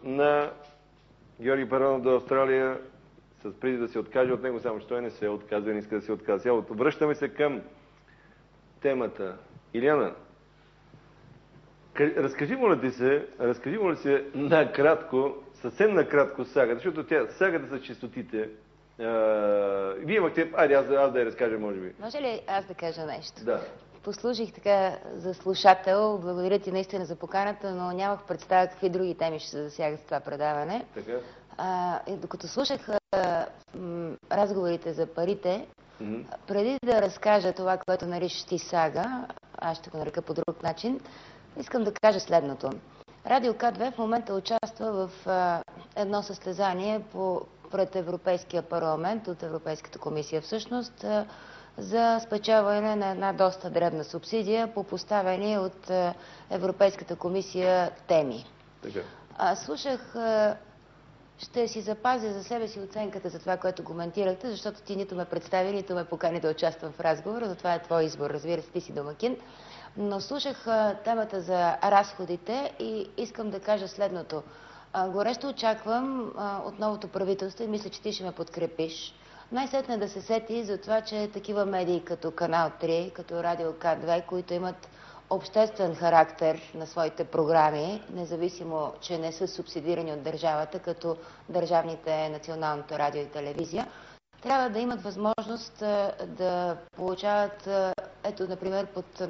на Георги Първанов до Австралия с призив да се откаже от него, само че той не се отказва и не иска да се отказва. Връщаме се към темата. Илияна, разкажи моля се накратко, съвсем накратко сагата, защото сагата с честотите. Вие имахте... Айде, аз да я разкажа, може би. Може ли аз да кажа нещо? Да. Послужих така за слушател. Благодаря ти наистина за поканата, но нямах представа какви други теми ще се засягат с това предаване. Така? Докато слушах разговорите за парите, преди да разкажа това, което наричаш ти сага, аз ще го нарека по друг начин, искам да кажа следното. Радио К2 в момента участва в едно състезание пред Европейския парламент, от Европейската комисия всъщност, за спечелване на една доста дребна субсидия по поставени от Европейската комисия теми. Слушах, ще си запазя за себе си оценката за това, което коментирахте, защото ти нито ме представи, нито ме покани да участвам в разговора, затова е твой избор, разбира се, ти си домакин. Но слушах темата за разходите и искам да кажа следното. Горещо очаквам от новото правителство и мисля, че ти ще ме подкрепиш. Най-сетне да се сети за това, че такива медии като Канал 3, като Радио К2, които имат обществен характер на своите програми, независимо, че не са субсидирани от държавата, като държавните Националното радио и телевизия, трябва да имат възможност да получават, ето, например,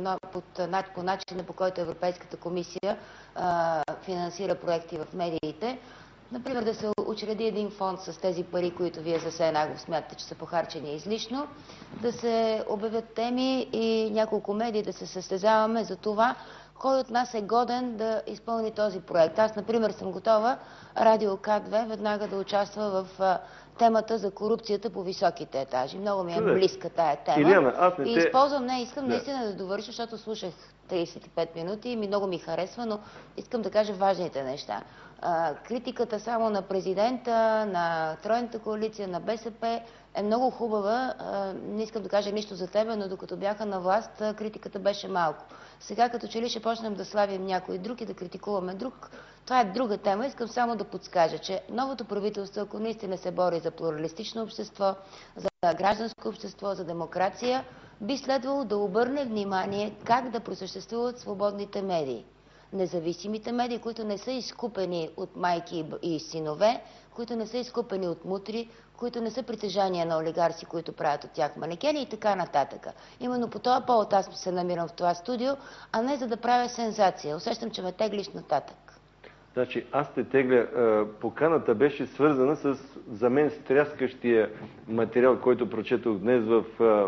по начина, по който Европейската комисия финансира проекти в медиите. Например, да се учреди един фонд с тези пари, които вие за все нагло смятате, че са похарчени излишно, да се обявят теми и няколко медии да се състезаваме за това, кой от нас е годен да изпълни този проект. Аз, например, съм готова Радио К2 веднага да участва в темата за корупцията по високите етажи. Много ми е близка тая тема. Илияна, и използвам, искам наистина да довърша, защото слушах 35 минути и много ми харесва, но искам да кажа важните неща. Критиката само на президента, на Тройната коалиция, на БСП е много хубава. Не искам да кажа нищо за тебе, но докато бяха на власт, критиката беше малко. Сега като че ли ще почнем да славим някой друг и да критикуваме друг, това е друга тема. Искам само да подскажа, че новото правителство, ако наистина се бори за плуралистично общество, за гражданско общество, за демокрация, би следвало да обърне внимание как да просъществуват свободните медии. Независимите медии, които не са изкупени от майки и синове, които не са изкупени от мутри, които не са притежания на олигарси, които правят от тях манекени и така нататък. Именно по този повод аз се намирам в това студио, а не за да правя сензация. Усещам, че ме теглиш нататък. Значи, аз те тегля. Поканата беше свързана с, за мен, стряскащия материал, който прочетох днес в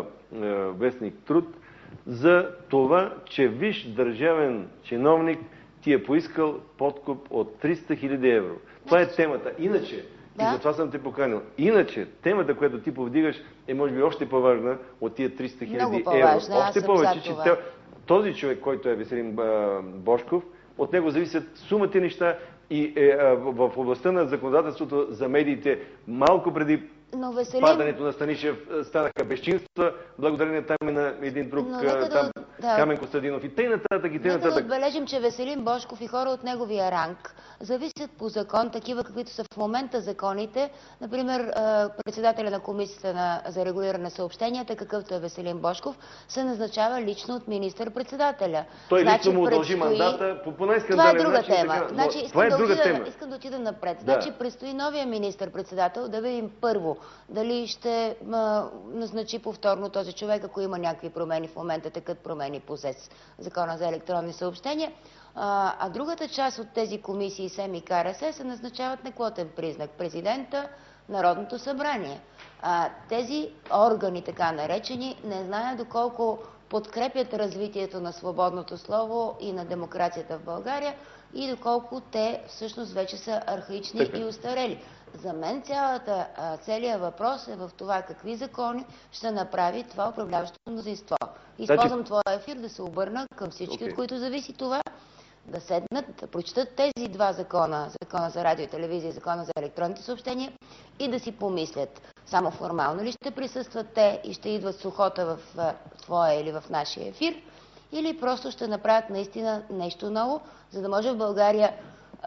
вестник Труд, за това, че виж държавен чиновник ти е поискал подкуп от 300 000 евро. Това е темата. Иначе, и затова съм те поканил, иначе темата, която ти повдигаш, е може би още по-важна от тия 300 000 евро. Още повече, че този човек, който е Веселин Божков, от него зависят сумата неща и в областта на законодателството за медиите малко преди падането на Станишев станаха безчинства, благодарение там и на един друг Камен Костадинов и т.н. Нека да отбележим, че Веселин Божков и хора от неговия ранг зависят по закон, такива каквито са в момента законите. Например, председателя на комисията за регулиране на съобщенията, какъвто е Веселин Божков, се назначава лично от министър-председателя. Той лично му удължи мандата по най-скандален начин. Това е друга тема. Искам да отида напред. Значи предстои новия министър-председател да видим първо дали ще назначи повторно този човек, ако има някакви промени. В момента текат промени по Закона за електронни съобщения. А другата част от тези комисии СЕМ и КРС се назначават на квотен признак. Президента, Народното събрание. Тези органи, така наречени, не знаят доколко подкрепят развитието на свободното слово и на демокрацията в България и доколко те всъщност вече са архаични и устарели. За мен целият въпрос е в това какви закони ще направи това управляващо мнозинство. Използвам твоя ефир да се обърна към всички, от които зависи това, да седнат, да прочитат тези два закона, Закона за радио и телевизия и Закона за електронните съобщения и да си помислят само формално ли ще присъстват те и ще идват с охота в твоя или в нашия ефир, или просто ще направят наистина нещо ново, за да може в България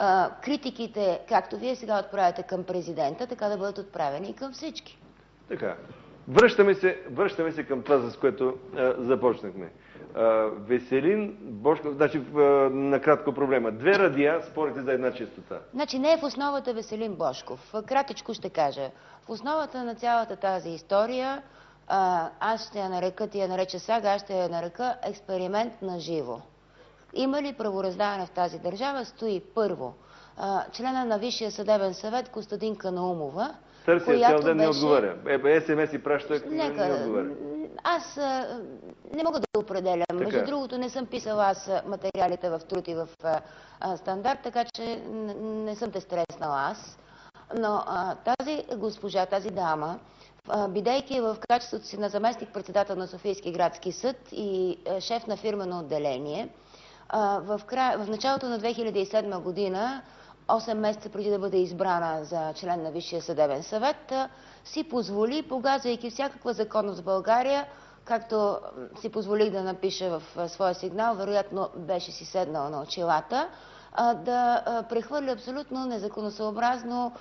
критиките, както вие сега отправяте към президента, така да бъдат отправени и към всички. Така. Връщаме се към това, с което започнахме. Веселин Божков, значи накратко проблема. Две радиа спорите за една честота. Значи не е в основата Веселин Божков. Кратичко ще кажа. В основата на цялата тази история, аз ще я нарека, ти я нарече сага, аз ще я нарека експеримент на живо. Има ли правораздаване в тази държава? Стои първо члена на Висшия съдебен съвет Костадинка Наумова, Търси цял ден не отговаря. СМС и праща, не отговаря. Аз не мога да определям. Между другото, не съм писала аз материалите в Труд и в Стандарт, така че не съм те стреснала аз. Но тази госпожа, тази дама, бидейки в качеството си на заместник-председател на Софийски градски съд и шеф на фирмено отделение, в началото на 2007 година, 8 месеца преди да бъде избрана за член на Висшия съдебен съвет, си позволи, погазвайки всякаква законност в България, както си позволих да напиша в своя сигнал, вероятно беше си седнала на очилата, да прехвърля абсолютно незаконосъобразно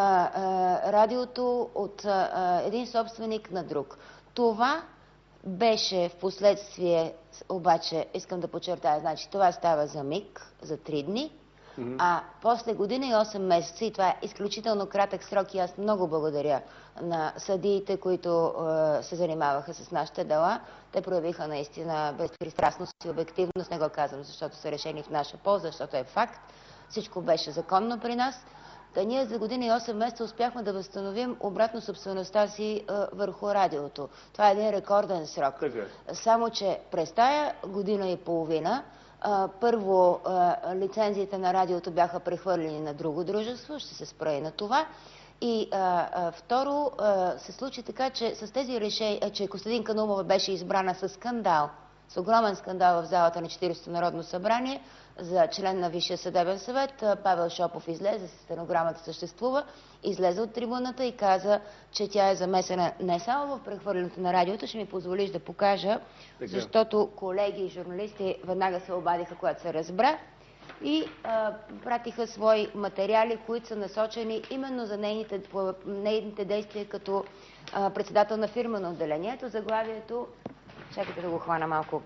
радиото от един собственик на друг. Това беше в последствие, обаче, искам да подчертая, значи това става за миг, за 3 дни, а после година и 8 месеца, и това е изключително кратък срок, и аз много благодаря на съдиите, които се занимаваха с нашите дела. Те проявиха наистина безпристрастност и обективност, не го казвам, защото са решени в наша полза, защото е факт. Всичко беше законно при нас. Та ние за година и 8 месеца успяхме да възстановим обратно собствеността си върху радиото. Това е един рекорден срок. Само, че през тая година и половина първо лицензиите на радиото бяха прехвърлени на друго дружество, ще се спра и на това. И второ, се случи така, че с тези решения, че Костадинка Наумова беше избрана с скандал, с огромен скандал в залата на 40-то Народно събрание за член на Висшия съдебен съвет. Павел Шопов излезе, стенограмата съществува, излезе от трибуната и каза, че тя е замесена не само в прехвърлянето на радиото, ще ми позволиш да покажа, защото колеги и журналисти веднага се обадиха, когато се разбра, и пратиха свои материали, които са насочени именно за нейните действия като председател на фирма на отделението. Заглавието, чакайте да го хвана малко,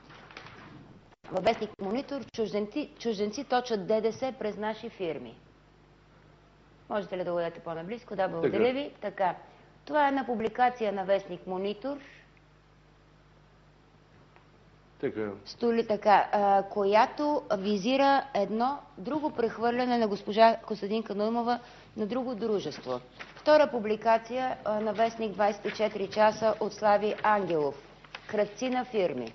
във вестник Монитор: чужденци точат ДДС през наши фирми. Можете ли да го дадете по-наблизко? Да, благодаря ви. Така. Това е една публикация на вестник Монитор, която визира едно друго прехвърляне на госпожа Костадинка Наумова на друго дружество. Втора публикация на вестник 24 часа от Слави Ангелов. Кръстци на фирми.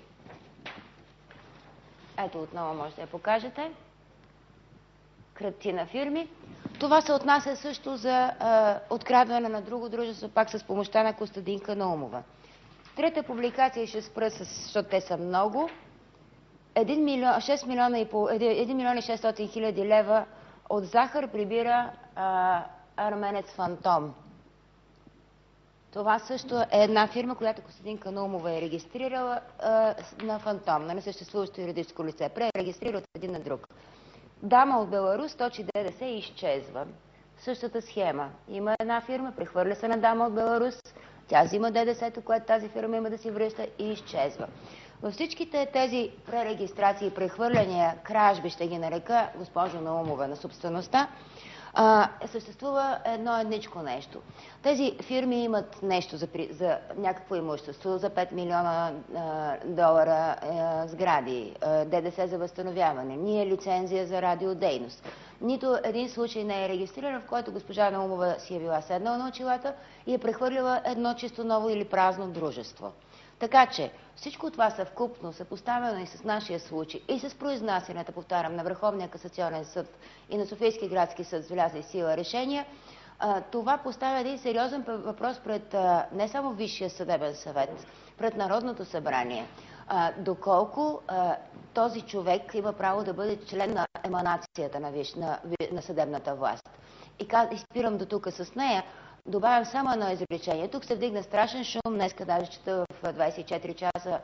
Ето, отново може да я покажете. Кръстци на фирми. Това се отнася също за открадване на друго дружество, пак с помощта на Костадинка Наумова. Трета публикация ще спра, защото те са много. 1 милион и 600 хиляди лева от захар прибира арменец Фантом. Това също е една фирма, която Костадинка Наумова е регистрирала на Фантом, на несъществуващо юридическо лице. Пререгистрира от един на друг. Дама от Беларус точи ДДС и изчезва. Същата схема. Има една фирма, прехвърля се на дама от Беларус, тя взима ДДС-то, което тази фирма има да си връща, и изчезва. Във всичките тези пререгистрации, прехвърляния, кражби, ще ги нарека, госпожо Наумова, на собствеността, съществува едничко нещо. Тези фирми имат нещо за някакво имущество, за 5 милиона долара сгради, ДДС за възстановяване, ние лицензия за радиодейност. Нито един случай не е регистриран, в който госпожа Наумова си е била седнала на очилата и е прехвърлила едно чисто ново или празно дружество. Така че всичко това съвкупно, съпоставено и с нашия случай, и с произнасянето, повтарям, на Върховния касационен съд и на Софийски градски съд с влязли в сила решения, това поставя един сериозен въпрос пред не само Висшия съдебен съвет, пред Народното събрание. Доколко този човек има право да бъде член на еманацията на съдебната власт. И спирам до тук с нея. Добавям само едно изречение. Тук се вдигна страшен шум. Днеска даже чета в 24 часа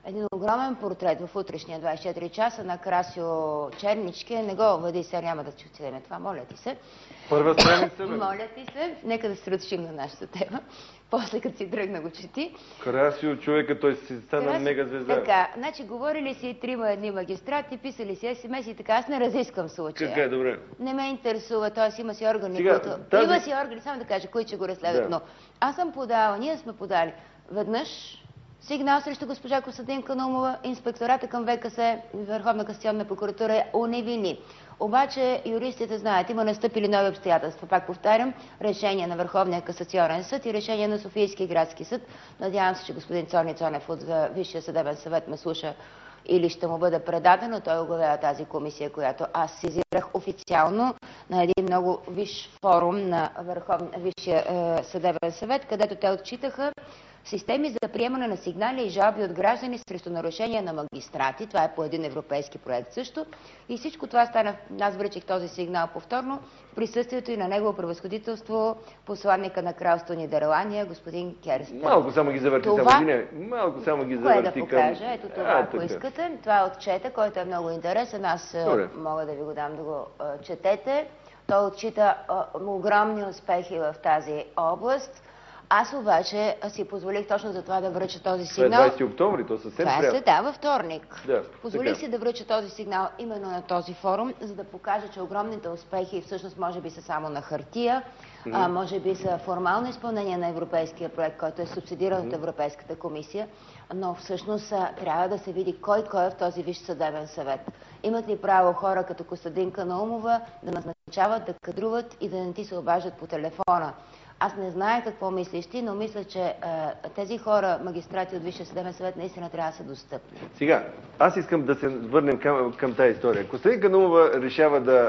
един огромен портрет в утрешния 24 часа на Красио Чернички. Не го въди, сега няма да чувстваме това, моля ти се. Първа страница, бе. Моля ти се, нека да се разрешим на нашата тема. После като си тръгна го чети. Красио човека, той си стана мега звезда. Така, значи говорили си трима едни магистрати, писали си SMS и така, аз не разисквам случая. Така е, добре. Не ме интересува, т.е. има си органи, Сега, които... тази... Има си органи, само да кажа, които ще го разследват, но аз съм подала, ние сме подали веднъж сигнал срещу госпожа Костадинка Наумова, инспектората към ВКС, Върховна касационна прокуратура я уневини. Обаче юристите знаят, има настъпили нови обстоятелства. Пак повтарям, решение на Върховния касационен съд и решение на Софийски градски съд. Надявам се, че господин Цони Цонев от Висшия съдебен съвет ме слуша или ще му бъде предадено. Той оглавява тази комисия, която аз сезирах официално на един много висш форум на Висшия съдебен съвет, където те отчитаха системи за приемане на сигнали и жалби от граждани срещу нарушения на магистрати. Това е по един европейски проект също. И всичко това стана, аз връчих този сигнал повторно, в присъствието и на негово превъзходителство, посланника на кралство Нидерландия, господин Керстен. Малко само ги завърти, малко само ги завърти. Кое да покажа? Ето това, ако искате. Това е отчета, който е много интересен. Аз мога да ви го дам да го четете. Той отчита огромни успехи в тази област. Аз обаче си позволих точно за това да връча този сигнал. Това е 20 октомври, то съвсем това прямо. Да, във вторник. Да, позволих си да връча този сигнал именно на този форум, за да покажа, че огромните успехи всъщност може би са само на хартия, може би са формално изпълнение на европейския проект, който е субсидиран от Европейската комисия, но всъщност трябва да се види кой е в този Висш съдебен съвет. Имат ли право хора като Костадинка Наумова да назначават, да кадруват и да не ти се обаждат по телефона? Аз не зная какво мислиш ти, но мисля, че тези хора, магистрати от Висшия съдебен съвет, наистина трябва да са достъпни. Сега, аз искам да се върнем към тази история. Костадинка Наумова решава да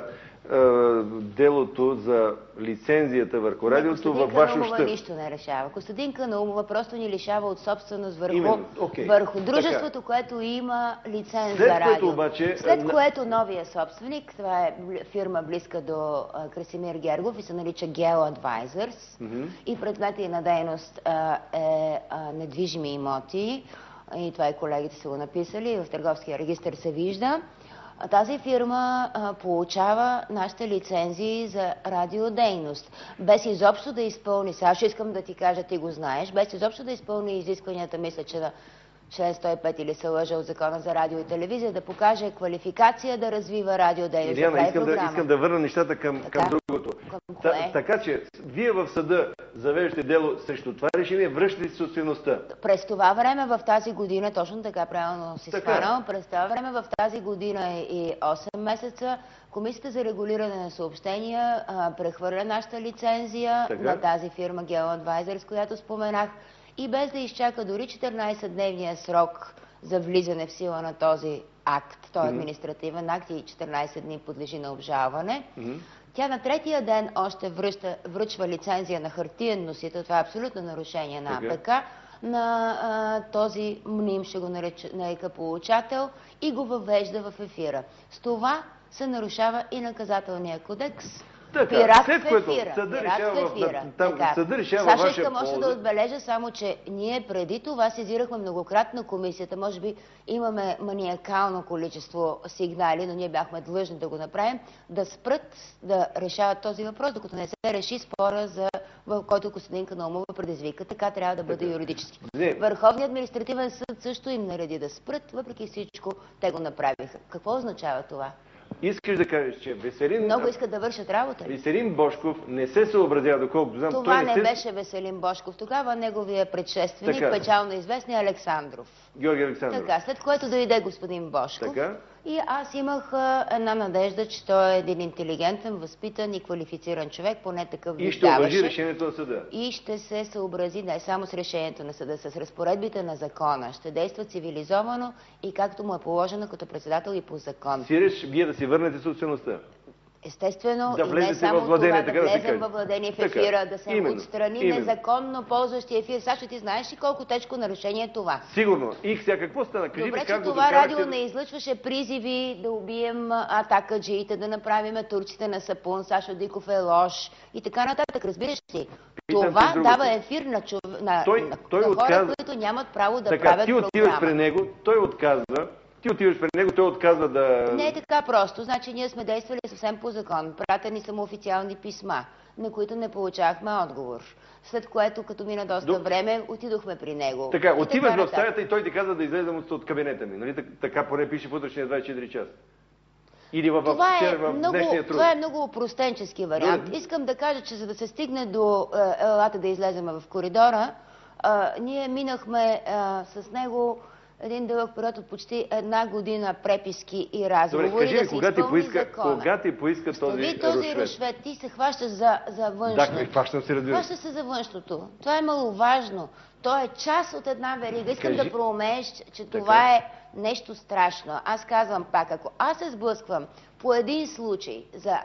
делото за лицензията върху радиото във ваш ущърб. Костадинка Наумова нищо не решава. Костадинка Наумова просто ни лишава от собственост върху дружеството, което има лиценз за радио. След което новия собственик, това е фирма близка до Красимир Гергов и се нарича Geo Advisors и предмета и на дейност е недвижими имоти. И това и колегите са го написали, в търговския регистър се вижда. Тази фирма получава нашите лицензии за радиодейност, без изобщо да изпълни, сега ще искам да ти кажа, ти го знаеш, без изобщо да изпълни изискванията, мисля, че на член 105 или се лъжа от Закона за радио и телевизия, да покаже квалификация да развива радиодейност. Иляна, искам да върна нещата към другото. Така че, вие в съда завеждате дело срещу това решение, връщате си собствеността. През това време в тази година, точно така правилно си спомням, през това време в тази година и 8 месеца Комисията за регулиране на съобщения прехвърля нашата лицензия на тази фирма Geo Advisors, която споменах, и без да изчака дори 14-дневния срок за влизане в сила на този акт, той е административен акт и 14 дни подлежи на обжалване, тя на третия ден още връчва лицензия на хартиен носител, това е абсолютно нарушение на АПК, на този мним, ще го нарека получател, и го въвежда в ефира. С това се нарушава и наказателния кодекс. Пират в ефира. Съда решава ваша полза. Искам още да отбележа само, че ние преди това сезирахме многократно комисията. Може би имаме маниакално количество сигнали, но ние бяхме длъжни да го направим, да спрат да решават този въпрос, докато не се реши спора, в който Костадинка Наумова предизвика. Така трябва да бъде юридически. Върховният административен съд също им нареди да спрат, въпреки всичко те го направиха. Какво означава това? Искаш да кажеш, че Веселин... Много искат да вършат работа. Веселин Божков не се съобразява, доколкото знам... Това не беше Веселин Божков. Тогава неговия предшественик, печално известния Александров. Георги Александров. Така, след което дойде господин Божков. И аз имах една надежда, че той е един интелигентен, възпитан и квалифициран човек, поне такъв и ще уважи решението на съда. И ще се съобрази не само с решението на съда, с разпоредбите на закона. Ще действа цивилизовано и както му е положено като председател и по закон. Сиреш, вие да си върнете собствеността. Естествено, и не само това, да влезем във владение в ефира, да се отстрани незаконно ползващи ефир. Сашо, ти знаеш ли колко тежко нарушение е това? Сигурно. И сега какво стана? Добре, че това радио не излъчваше призиви да убием атакаджиите, да направиме турците на сапун, Сашо Диков е лош и така нататък. Разбираш ли? Това дава ефир на хора, които нямат право да правят ти отиваш при него, той отказва. Ти отиваш при него, той отказва да... Не е така просто. Значи ние сме действали съвсем по закон. Пратени са му официални писма, на които не получавахме отговор. След което, като мина доста време, отидохме при него. Така, отиваш в стаята и той ти каза да излезем от кабинета ми. Нали? Така поне пише в утрешния 24 часа. Или в днешния труд. Това е много опростенчески вариант. Искам да кажа, че за да се стигне до елата да излезем в коридора, ние минахме с него един дълъг период от почти една година преписки и разговори. Добре, кажи ми, кога ти поиска този рушвет? Ти се хващаш за външното. Да, хващам се, разбира. Хващаш се за външното. Това е маловажно. То е част от една верига. Искам да проумееш, че това е нещо страшно. Аз казвам пак, ако аз се сблъсквам по един случай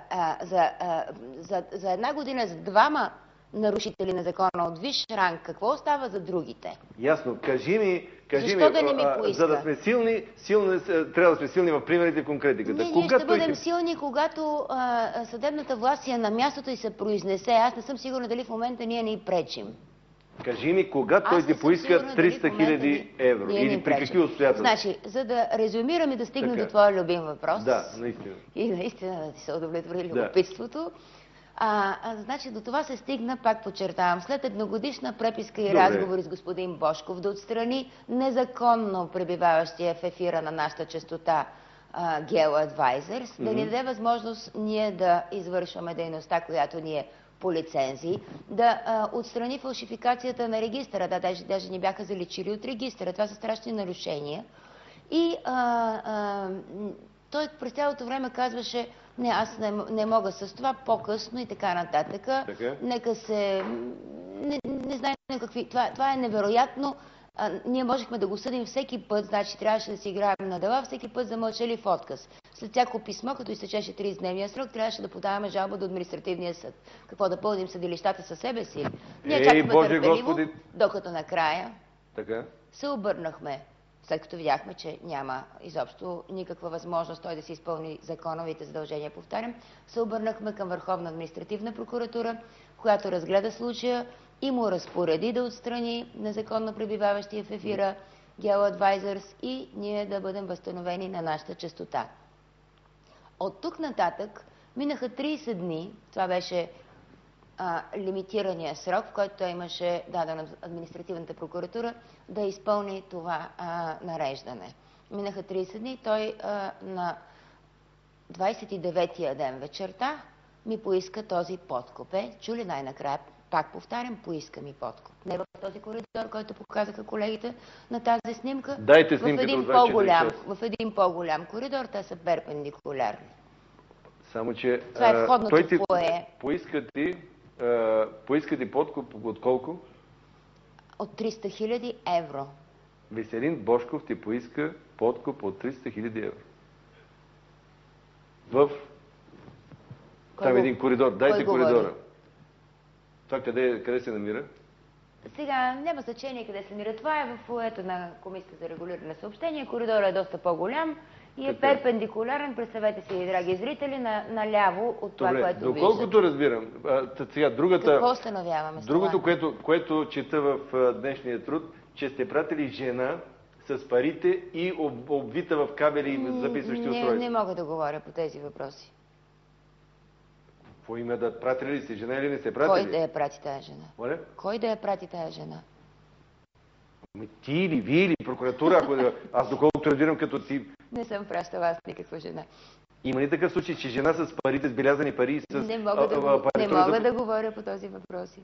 за една година с двама нарушители на закона от висш ранг, какво остава за другите? Ясно. Кажи ми, защо да не ми поиска? За да сме силни, трябва да сме силни в примерите и конкретиката. Ние ще бъдем силни, когато съдебната власт е на мястото и се произнесе. Аз не съм сигурна дали в момента ние не й пречим. Кажи ми, кога той ти поиска 300 хиляди евро? Или при какви обстоятелства? Значи, за да резюмирам и да стигна до твоя любим въпрос. Да, наистина. И наистина да ти се удовлетвори любопитството. Значи до това се стигна, пак подчертавам, след едногодишна преписка и разговори с господин Божков да отстрани незаконно пребиваващия в ефира на нашата честота GeoAdvisors, да ни даде възможност ние да извършваме дейността, която ни е по лицензии, да отстрани фалшификацията на регистъра. Да, даже ни бяха заличили от регистъра. Това са страшни нарушения. И той през цялото време казваше: не, аз не мога с това, по-късно и така нататък. Нека се... Не знам какви... Това е невероятно. Ние можехме да го съдим всеки път, значи трябваше да си играем на дела, всеки път за мълчалив отказ. След всяко писмо, като изтечеше 30-дневния срок, трябваше да подаваме жалба до административния съд. Какво, да пълним съдилищата със себе си? Ние чакахме търпеливо, докато накрая се обърнахме. След като видяхме, че няма изобщо никаква възможност той да си изпълни законовите задължения, повтарям, се обърнахме към Върховна административна прокуратура, която разгледа случая и му разпореди да отстрани незаконно пребиваващия в ефира GeoAdvisors и ние да бъдем възстановени на нашата честота. От тук нататък минаха 30 дни, това беше лимитирания срок, в който той имаше дадена административната прокуратура да изпълни това нареждане. Минаха 30 дни, той на 29-я ден вечерта ми поиска този подкуп. Чули най-накрая? Пак повтарям, поиска ми подкуп. Не в този коридор, който показаха колегите на тази снимка. Дайте снимката в един по-голям коридор, те са перпендикулярни. Само, че това е входното фоайе. Поиска ти подкуп от колко? От 300 хиляди евро. Веселин Божков ти поиска подкуп от 300 хиляди евро. Там един коридор. Дайте коридора. Това къде се намира? Сега няма значение къде се намира. Това е в фоайето на Комисията за регулиране на съобщения. Коридорът е доста по-голям и е перпендикуларен, представете си, драги зрители, наляво от това, което виждате. Доколкото разбирам, сега какво установяваме с другото, което чета в днешния труд, че сте пратили жена с парите и обвита в кабели и записващи устройства. Не мога да говоря по тези въпроси. По име да пратили ли си жена или не сте пратили? Кой да я прати тая жена? Моля? Кой да я прати тая жена? Ти или вие или прокуратура, аз доколкото разбирам като ти... Не съм пращала аз никаква жена. Има ли такъв случай, че жена с парите, с белязани пари и с... Не мога да говоря по този въпроси.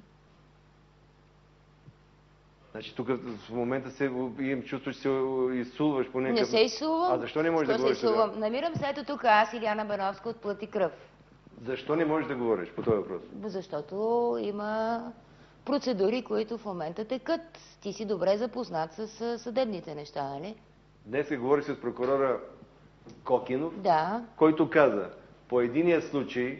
Значи тук в момента имам чувство, че се изсулваш по някакъв... Не се изсулвам. А защо не можеш да говориш тогава? Намирам се ето тук аз, Илияна Бановска от Плът и кръв. Защо не можеш да говориш по този въпрос? Защото има процедури, които в момента текат. Ти си добре запознат с съдебните неща, нали? Днес говорих с прокурора Кокинов, който каза, по единия случай,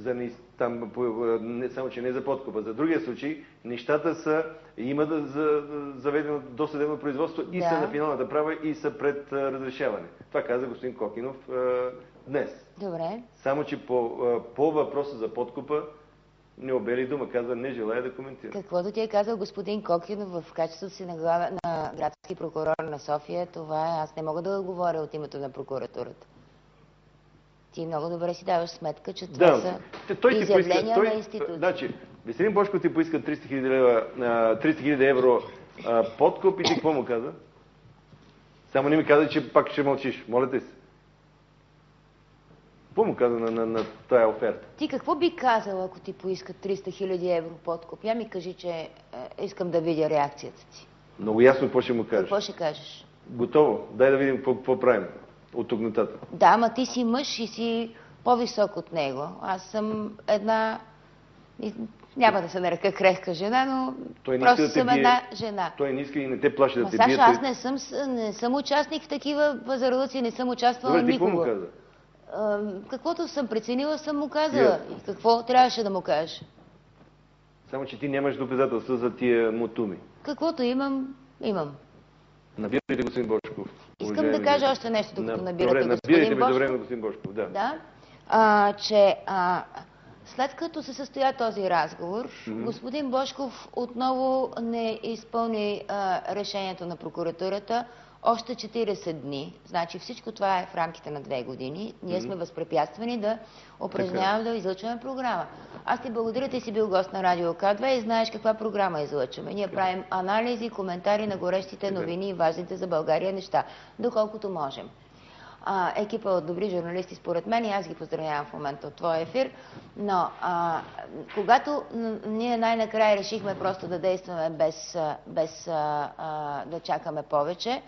само че не за подкупа, за другия случай, нещата има заведено досъдебно производство и са на финалната права и са пред разрешаване. Това каза господин Кокинов днес. Добре. Само че по въпроса за подкупа не обели дума, каза не желая да коментира. Каквото ти е казал господин Кокин в качеството си на градски прокурор на София, това е, аз не мога да говоря от името на прокуратурата. Ти много добре си даваш сметка, че това са изявления на институция. Значи, Веселин Божков ти поиска 300 хиляди евро подкуп и ти какво му каза? Само не ми каза, че пак ще мълчиш. Моля те се. Какво му каза на тая оферта? Ти какво би казал, ако ти поискат 300 хиляди евро подкуп? Я ми кажи, че искам да видя реакцията ти. Много ясно какво ще му кажеш. Какво ще кажеш? Готово. Дай да видим какво правим от тук нататък. Да, ама ти си мъж и си по-висок от него. Аз съм една... Няма да се нарека крехка жена, но просто съм една жена. Той не иска и не те плаши да те бие. биете. Саша, аз не съм участник в такива пазарлъци, не съм участвала никога. Добре, ти какво му каза? Каквото съм преценила, съм му казала. И какво трябваше да му кажеш? Само, че ти нямаш доказателства за тия мутуми. Каквото имам, имам. Набирайте господин Божков. Искам да кажа още нещо, докато набирате господин Божков. Добре, господин Божков, да. Да, че след като се състоя този разговор, господин Божков отново не изпълни решението на прокуратурата още 40 дни. Значи всичко това е в рамките на 2 години. Ние сме възпрепятствани да упражняваме, да излъчваме програма. Аз ти благодаря, ти си бил гост на Радио К2 и знаеш каква програма излъчваме. Ние правим анализи, коментари на горещите новини и важните за България неща, доколкото можем. Екипа от добри журналисти, според мен, и аз ги поздравявам в момента от твоя ефир, но когато ние най-накрая решихме просто да действаме без да чакаме повече,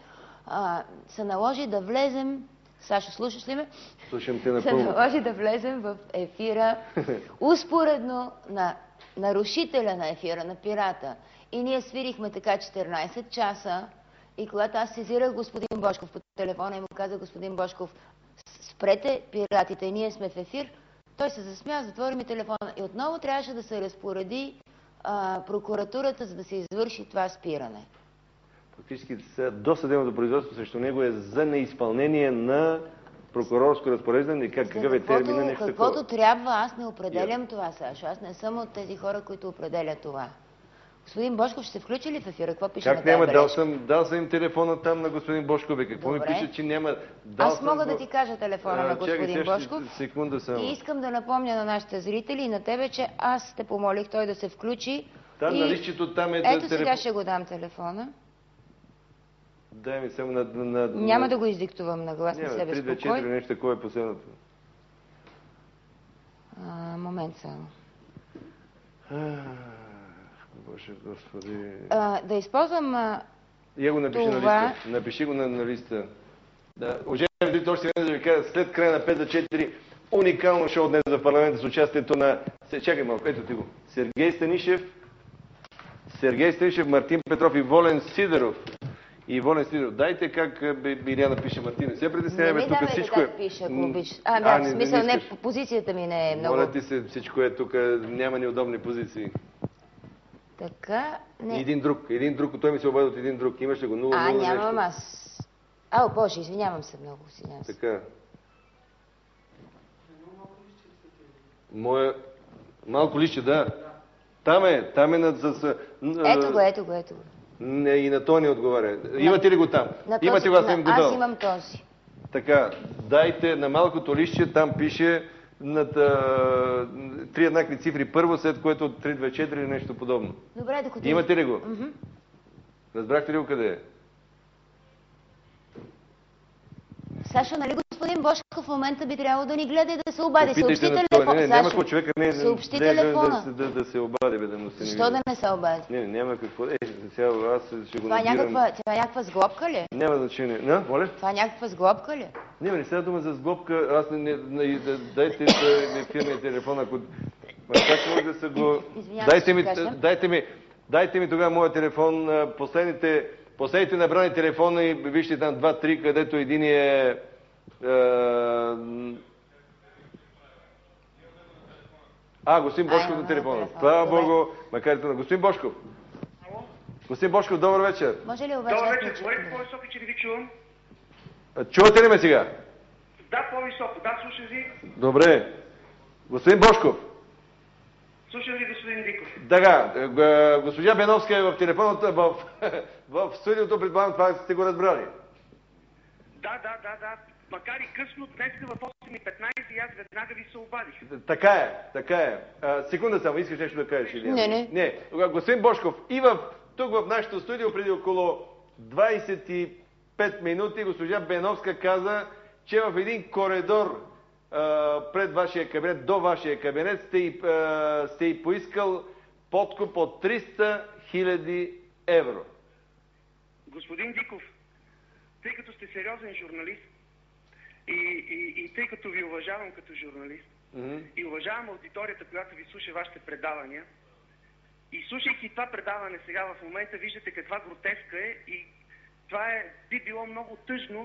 се наложи да влезем... Сашо, слушаш ли ме? Слушам те напълно. Се наложи да влезем в ефира успоредно на нарушителя на ефира, на пирата. И ние свирихме така 14 часа. И когато аз сезирах господин Божков по телефона и му каза: господин Божков, спрете пиратите, ние сме в ефир, той се засмя, затвори ми телефона и отново трябваше да се разпореди прокуратурата, за да се извърши това спиране. Фактически досъдебното производство срещу него е за неизпълнение на прокурорско разпореждане и какъв е термина, нещо такова. Каквото трябва, аз не определям това, Сашо. Аз не съм от тези хора, които определят това. Господин Божков ще се включи ли в ефира? Какво пише как на няма? Дал съм им телефона там на господин Божков. Какво ми пише, че няма? Аз мога да ти кажа телефона на господин Божков. Секунда само. И искам да напомня на нашите зрители и на тебе, че аз те помолих той да се включи. Там на листчето там е... Ето сега ще го дам телефона. Дай ми само Няма да го издиктувам на глас на себе. 3-2-4 нещо такова е последното. Момент само. Боже, Господи... Да използвам Я го напиши това... на листа. Напиши го на листа. Да. Уважаеми зрители, още веднъж да ви кажа, след края на 5 за 4, уникално шоу днес в парламента с участието на... Чакай малко, ето ти го. Сергей Станишев, Мартин Петров и Волен Сидеров. Дайте как Биляна пише Мартин. Не се притесняваме, тук всичко е... Не пише, ако обичаш. В смисъл, не, позицията ми не е много... Моля ти се, всичко е тук, няма неудобни позиции. Така, не... Един друг, той ми се обади от един друг. Имаш ли го? 0-0 нямам аз. Боже, извинявам се много. Така. Моя... Малко лище, да. Там е Ето го. Не, и на то не отговаря. Имате ли го там? Имате го, аз съм го дал. Аз имам този. Така, дайте на малкото лище, там пише три еднакви цифри първо, след което 3-2-4 или нещо подобно. Добре, докато... Имате ли го? Разбрахте ли го къде е? Сашо, нали господин Божков в момента би трябвало да ни гледа и да се обади? Съобщи телефона. Не, няма какво човека съобщи телефона. Да се обади, да му се не Защо да не се обади? Не, няма какво. Сега аз ще го набирам. Това някаква сглобка ли? Няма значение. Моля? Това някаква сглобка ли? Не сега дума за сглобка. Аз дайте фирмия телефон, ако... Как може да се го... Дайте ми тогава моя телефон, последните набрани телефона и вижте там 2-3, където един е... господин Божков на телефона. Слава Богу, макар и това. Господин Божков. Господин Божков, добър вечер. Може ли обаче... Добър вечер, говорите по-високо, че не ви чувам. Чувате ли ме сега? Да, по-високо. Да, слушам ви. Добре. Господин Божков. Слушам ви, господин Диков. Така, госпожа Беновска е в телефонната, в студиото, предполагам, това сте го разбрали. Да. Макар и късно, днес в 8:15 и аз веднага ви се обадих. Така е. Секунда само, искаш нещо да кажеш или Не. Господин Божков, тук в нашото студио преди около 25 минути госпожа Беновска каза, че в един коридор пред вашия кабинет, до вашия кабинет, сте и поискал подкуп от 300 000 евро. Господин Диков, тъй като сте сериозен журналист и тъй като ви уважавам като журналист и уважавам аудиторията, която ви слуша вашите предавания, и слушайки това предаване сега в момента, виждате каква гротеска е и това би било много тъжно,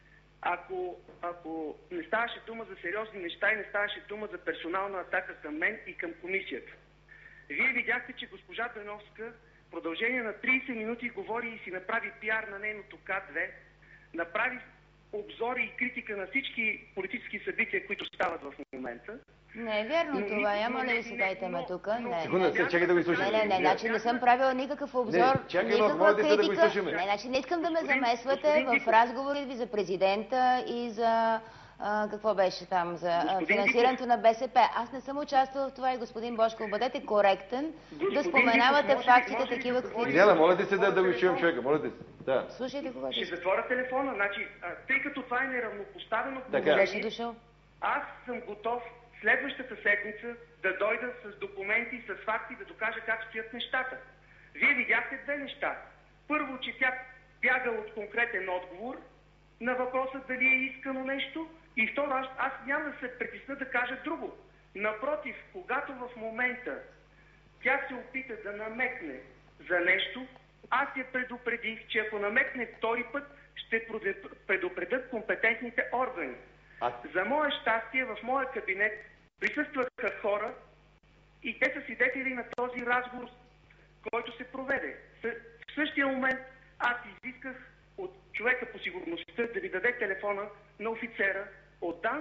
ако не ставаше дума за сериозни неща и не ставаше дума за персонална атака към мен и към комисията. Вие видяхте, че госпожа Беновска в продължение на 30 минути говори и си направи пиар на нейното К2, направи обзори и критика на всички политически събития, които стават в момента. Не е вярно това, няма ли си дайте ме тук? Секунда, чакай да го изслушаме. Не, значи не съм правила никакъв обзор, никаква критика. Значи не искам да ме замесвате в разговори ви за президента и за какво беше там, за финансирането на БСП. Аз не съм участвала в това и господин Божков, бъдете коректен да споменавате фактите такива, каквито... Иляна, моля ти се да го чуем човека, моля ти се. Да. Слушайте когато... Ще затворя телефона, значи, тъй като това е неравнопоставено положение, аз съм готов следващата седмица да дойда с документи, с факти, да докажа как стоят нещата. Вие видяхте две неща. Първо, че тя бяга от конкретен отговор на въпроса дали е искано нещо. И второ, аз няма да се притесня да кажа друго. Напротив, когато в момента тя се опита да намекне за нещо, аз я предупредих, че ако намекне втори път, ще предупредят компетентните органи. За мое щастие, в моя кабинет присъстваха хора и те са свидетели на този разговор, който се проведе. В същия момент аз изисках от човека по сигурността да ви даде телефона на офицера от ДАНС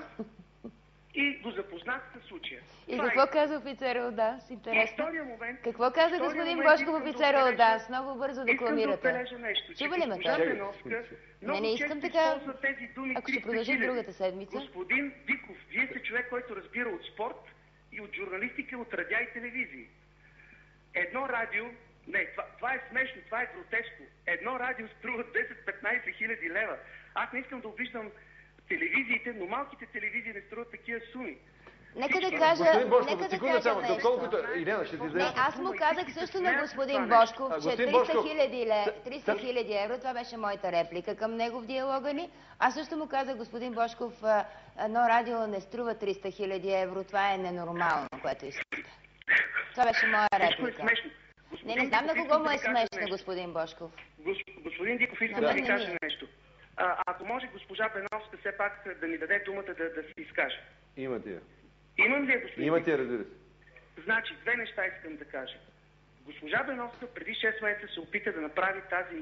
и го запознах с случая. И какво каза офицера от ДАНС? Интересно. Момент, какво каза господин Божков, офицера от ДАНС? Много бързо декламирате. Чува ли ме това? Не искам така. Ако ще продължим другата седмица. Господин Диков, вие сте човек, който разбира от спорт и от журналистика, от радиа и телевизии. Едно радио, това е смешно, това е гротеско. Едно радио струва 10-15 хиляди лева. Аз не искам да обиждам телевизиите, но малките телевизии не струват такива суми. Нека да кажа, доколкото... Иляна, ще ти даде... Не, аз му казах също на господин Божков, че 300 хиляди евро, това беше моята реплика към него в диалога ни. Аз също му казах, господин Божков, едно радио не струва 300 хиляди евро, това е ненормално, което искате. Това беше моя реплика. Не знам на кого му е смешно, господин Божков. Господин Диков, искам да ви кажа нещо. Ако може госпожа Беновска все пак да ни даде думата да се изкаже. Имате я. Имам ли я, господин? Имате я, разбира се. Значи, две неща искам да кажа. Госпожа Беновска преди 6 месеца се опита да направи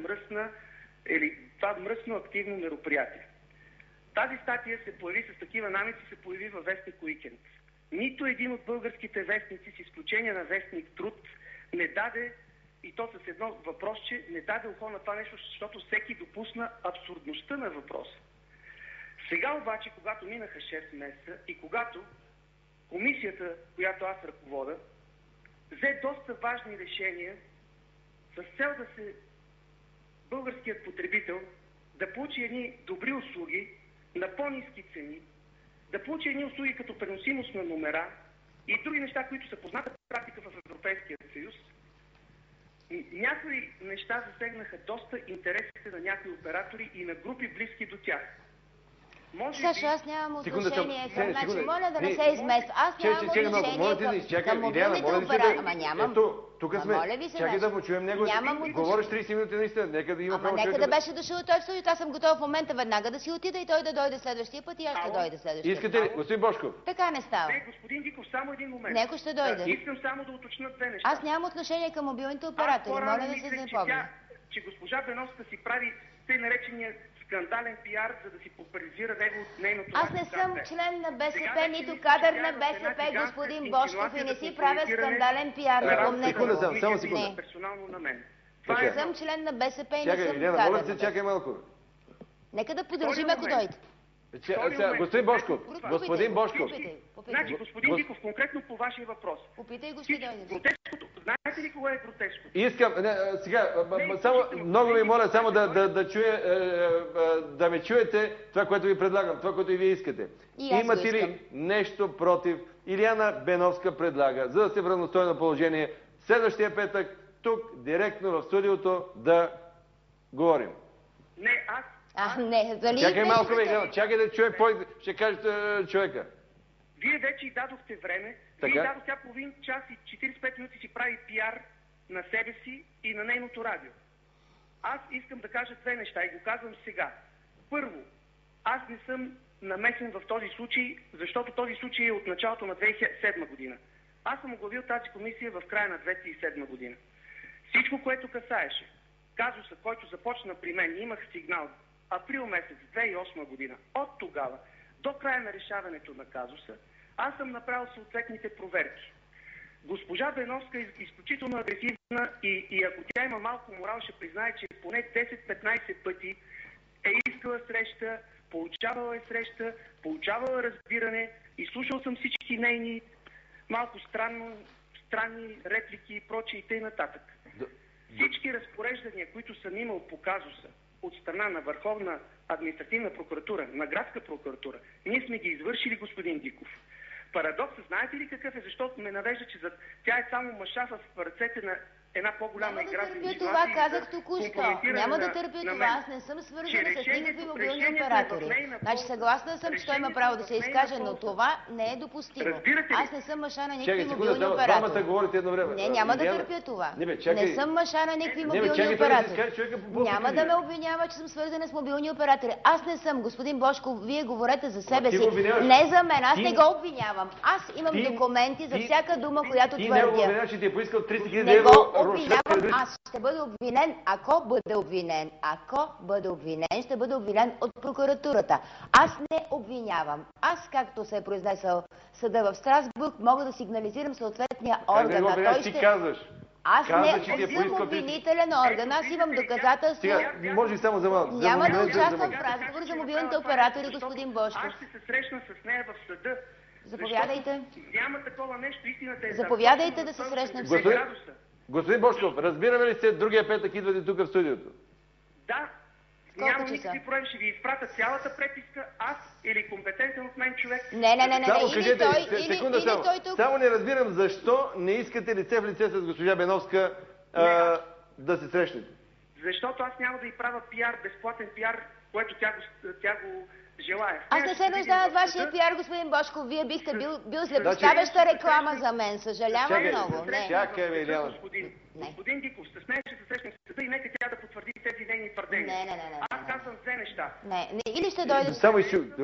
това мръсно активно мероприятие. Тази статия се появи с такива намеци, се появи във вестник Уикенд. Нито един от българските вестници, с изключение на вестник Труд, не даде, и то с едно въпросче, не даде ухо на това нещо, защото всеки допусна абсурдността на въпроса. Сега обаче, когато минаха 6 месеца и когато комисията, която аз ръковода, взе доста важни решения с цел да се българският потребител да получи едни добри услуги на по-ниски цени, да получи едни услуги като преносимост на номера и други неща, които са позната практика в Европейския съюз. Някои неща засегнаха доста интересите на някои оператори и на групи близки до тях. Сашо, аз нямам отношение към начин. Моля да не се измества. Аз нямам отношение към мобилните оператори. Ама нямам. Тук сме. Чакай да почуем него. Говориш 30 минути наистина. Нека да има право. Нека да беше дошъл той в студиото. Аз съм готова в момента веднага да си отида и той да дойде следващия път и аз ще дойда следващия път. Искате ли, господин Божков? Така не става. Господин Диков, само един момент. Него ще дойде. Искам само да уточня две неща. Аз нямам отношение към мобилните оператори. Моля да се запомня. Че госпожа Беновска си прави те наречения скандален пиар, за да си популяризира нейното... Аз не съм член на БСП, нито кадър на БСП, господин Божков, и не си правя скандален пиар. Секунда само секунда. Персонално на мен. Не съм член на БСП и не съм Елена, кадър. моля се, чакай малко. Нека да продължим, ако дойде. Господин Божков, Значи, господин Диков, конкретно по вашия въпрос. Попитай го, ще дойде. Гротеското, знаете ли кое е гротеско? Искам, сега, само, много ви моля само да ме чуете това, което ви предлагам, това, което и вие искате. Имате ли нещо против? Илияна Беновска предлага, за да сте в равностойно положение, следващия петък, тук, директно в студиото, да говорим. Не, аз... не, дали... Чакай малко, чакай да чуем, ще кажете човека. Вие вече и дадохте време. Вие дадохте половин час и 45 минути си прави пиар на себе си и на нейното радио. Аз искам да кажа две неща и го казвам сега. Първо, аз не съм намесен в този случай, защото този случай е от началото на 2007 година. Аз съм оглавил тази комисия в края на 2007 година. Всичко, което касаеше казуса, който започна при мен, имах сигнал април месец 2008 година. От тогава до края на решаването на казуса, аз съм направил съответните проверки. Госпожа Беновска е изключително агресивна и ако тя има малко морал, ще признае, че поне 10-15 пъти е искала среща, получавала е среща, получавала разбиране и слушал съм всички нейни малко странни реплики и прочие и т.н. Всички разпореждания, които съм имал по казуса от страна на Върховна административна прокуратура, на градска прокуратура, ние сме ги извършили, господин Диков. Парадоксът, знаете ли какъв е? Защото ме навежда, че тя е само маша в ръцете на една по-голяма игра. Няма да търпя това, казах току-що. Няма да търпя това, аз не съм свързана с никакви мобилни оператори. Значи съгласна съм, че той има право да се изкаже, но това не е допустимо. Аз не съм маша на никакви мобилни оператори. Не, няма да търпя това. Не съм маша на никакви мобилни оператори. Няма да ме обвинява, че съм свързана с мобилни оператори. Аз не съм, господин Божков, вие говорете за себе си. Не за мен, аз не го обвинявам. Аз имам документи за всяка дума, която твърдя. Ти не обвиняваш, че ти е поискал 30 000 евро. Обвинявам, аз ще бъда обвинен, ако бъда обвинен. Ако бъда обвинен, ще бъда обвинен от прокуратурата. Аз не обвинявам. Аз, както се е произнесъл съда в Страсбург, мога да сигнализирам съответния орган. Аз не съм обвинителен орган, аз имам доказателства. Може и само за малко. Няма да участвам в разговор за мобилните оператори, господин Божков. Аз ще се срещна с нея в съда. Заповядайте. Няма такова нещо, истината е... Заповядайте да се срещнем в съда. Господин Божков, разбираме ли се, другия петък идвате тук в студиото? Да. Нямам никакви проблеми, ще ви изпратя цялата преписка, аз или компетентен от мен човек. Не, или той тук. Само не разбирам защо не искате лице в лице с госпожа Беновска да се срещнете. Защото аз няма да й правя пиар, безплатен пиар, което тя го желая. Аз не се нуждая от вашия пиар, господин Божков. Вие бихте бил злепоставяща реклама за мен. Съжалявам много. Господин Диков, с нея ще се срещнем в съда и нека тя да потвърди тези нейни твърдения. Аз казвам две неща. Или ще дойде... Само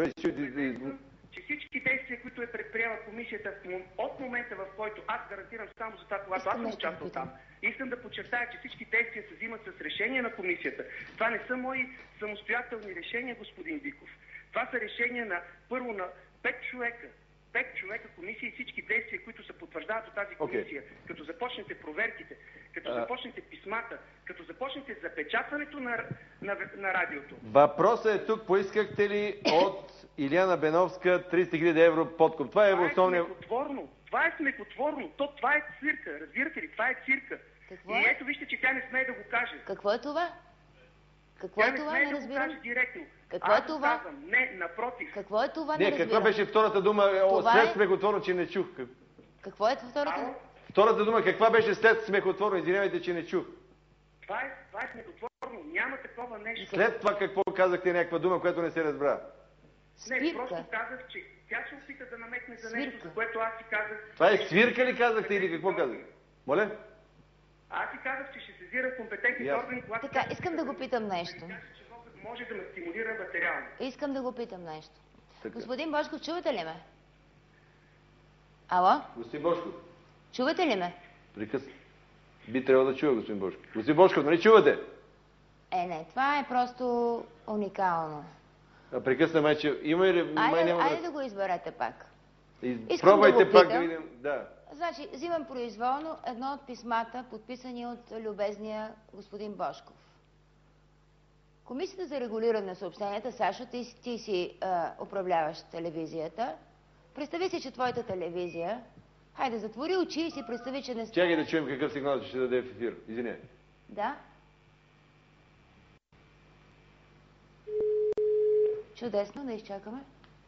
че всички действия, които е предприела комисията от момента, в който аз гарантирам само за това, когато аз съм участвал там, искам да подчертая, че всички действия се взимат с решение на комисията. Това не са мои самостоятелни решения, господин Диков. Това са решения първо на 5 човека комисия и всички действия, които се потвърждават от тази комисия. Като започнете проверките, като започнете писмата, като започнете запечатването на радиото. Въпросът е тук, поискахте ли от Илияна Беновска 30 000 евро подкуп? Това е основният... Това е смехотворно. Това е цирка. Разбирате ли? Това е цирка. Какво? И ето вижте, че тя не смее да го каже. Какво е това? Какво е това? Не разбирам. Тя не смее да го каже директно. Какво е това? Казвам, не, напротив. Какво е това? Не разбирам. Каква беше втората дума? След смехотворно, че не чух. Какво е втората? Втората дума, каква беше след смехотворно? Извинявайте, че не чух. Това е смехотворно. Няма такова нещо. След това какво казахте, някаква дума, която не се разбра? Не, просто казах, че тя се опита да намекне за нещо, за което аз си казах... Това е свирка ли казахте или какво казахте? Моля? Аз си казах, че ще сезира компетентните органи, когато... Така, искам да го питам нещо. Може да ме стимулира материално. Искам да го питам нещо. Господин Божков, чувате ли ме? Ало? Господин Божков. Чувате ли ме? Би трябвало да чува, господин Божков. Господин Божков, нали чувате? Не, това е просто уникално. Прекъсна майче. Има ли... Айде да го изберете пак. Пробвайте пак да видим. Да. Значи, взимам произволно едно от писмата, подписани от любезния господин Божков. Комисията за регулиране на съобщенията, Сашо, ти си управляваш телевизията. Представи си, че твоята телевизия... Хайде, затвори очи и си представи, че не... Чакай да чуем какъв сигнал ще даде в ефир. Извиняй. Да. Чудесно, да изчакаме.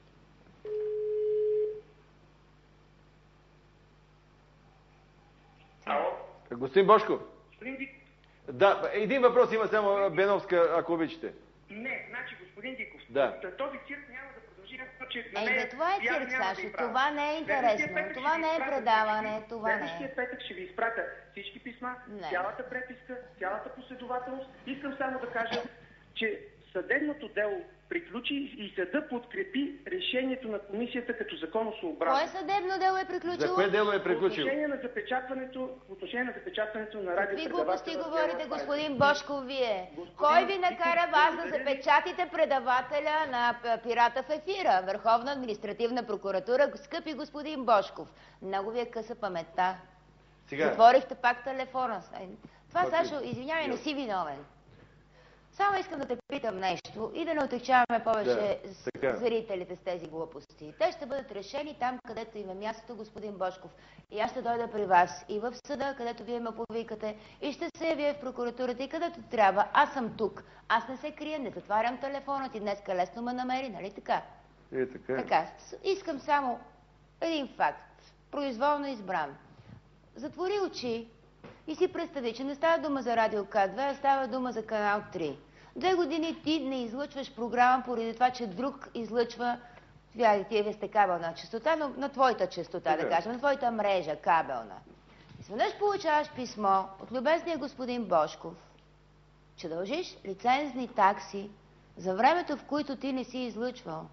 Ало? Господин Божков. Господин Диков. Да, един въпрос има само Беновска, ако обичате. Не, значи, господин Диков, да. Този цирк няма да продължи, че на за това е цирк, Сашо. Това не е интересно. Това не е предаване. Това не е. Следващия петък ще ви изпратя всички писма, цялата преписка, цялата последователност. Искам само да кажа, че съдебното дело приключи и съда подкрепи решението на комисията като законосъобразно. Кое съдебно дело е приключило? За кое дело е приключило? По отношение на запечатването на радио. Какви глупости говорите, господин Божков, вие? Кой ви накара вас да запечатите предавателя на Пирата в ефира? Върховна административна прокуратура, скъпи господин Божков. Много ви е къса паметта. Затворихте пак телефона. Това, Сашо, извинявай, не си виновен. Само искам да те питам нещо и да не отегчаваме повече зрителите с тези глупости. Те ще бъдат решени там, където им е мястото, господин Божков. И аз ще дойда при вас и в съда, където вие ме повикате, и ще се явя в прокуратурата и където трябва. Аз съм тук. Аз не се крия, не затварям телефона ти. Днеска лесно ме намери, нали така? Така. Искам само един факт. Произволно избран. Затвори очи и си представи, че не става дума за Радио К2, а става дума за Канал 3. 2 години ти не излъчваш програма поради това, че друг излъчва, вие сте кабелна честота, но на твоята честота, да кажем, на твоята мрежа кабелна. Изведнъж получаваш писмо от любезния господин Божков, че дължиш лицензни такси за времето, в които ти не си излъчвал.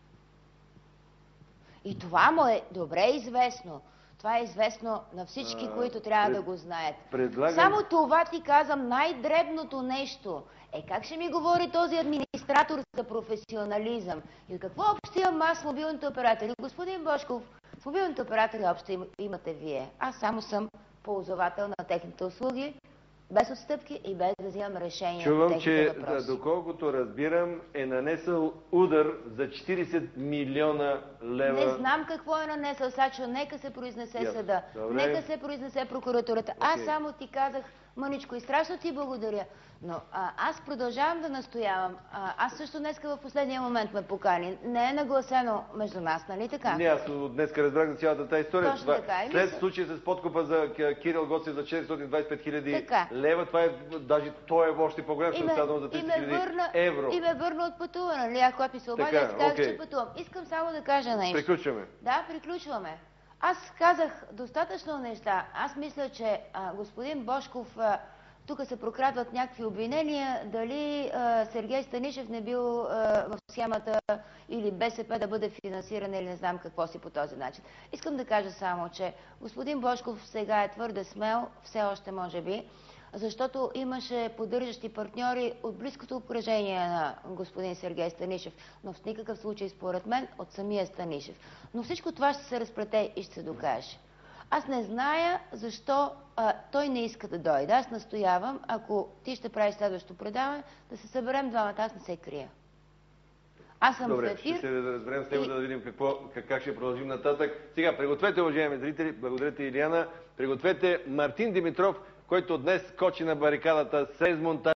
И това му е добре известно. Това е известно на всички, които трябва да го знаят. Само това ти казвам, най-дребното нещо. Как ще ми говори този администратор за професионализъм? И какво общо имам аз с мобилните оператори? Господин Божков, с мобилните оператори общо имате вие. Аз само съм ползвател на техните услуги, без отстъпки и без да взимам решение. Чувам, че доколкото разбирам, е нанесъл удар за 40 милиона лева. Не знам какво е нанесъл, Сачо. Нека се произнесе съда. Нека се произнесе прокуратурата. Аз само ти казах мъничко и страшно ти благодаря. Но аз продължавам да настоявам. Аз също днеска в последния момент ме покани. Не е нагласено между нас, нали така? Не, аз днеска разбрах за цялата тази история. Точно така. След случая с подкупа за Кирил Гоцев за 425 хиляди лева, това е, даже той е още по-голям, ще става за 30 хиляди евро. И ме върна от пътуване, нали? Ако ми се обадя, аз казах, че пътувам. Искам само да кажа нещо. Приключваме. Да, приключваме. Аз казах достатъчно неща. Аз мисля, че господин Божков... Тук се прокрадват някакви обвинения, дали Сергей Станишев не бил в схемата или БСП да бъде финансиран или не знам какво си по този начин. Искам да кажа само, че господин Божков сега е твърде смел, все още може би, защото имаше поддържащи партньори от близкото обкръжение на господин Сергей Станишев, но в никакъв случай, според мен, от самия Станишев. Но всичко това ще се разплете и ще се докаже. Аз не зная защо той не иска да дойде. Аз настоявам, ако ти ще правиш следващото предаване, да се съберем двамата. Аз не се крия. Аз съм в ефир. Ще се разберем с него да видим как ще продължим нататък. Сега, пригответе, уважаеми зрители, благодаря ти, Илияна, пригответе Мартин Димитров, който днес скочи на барикадата с монтаж.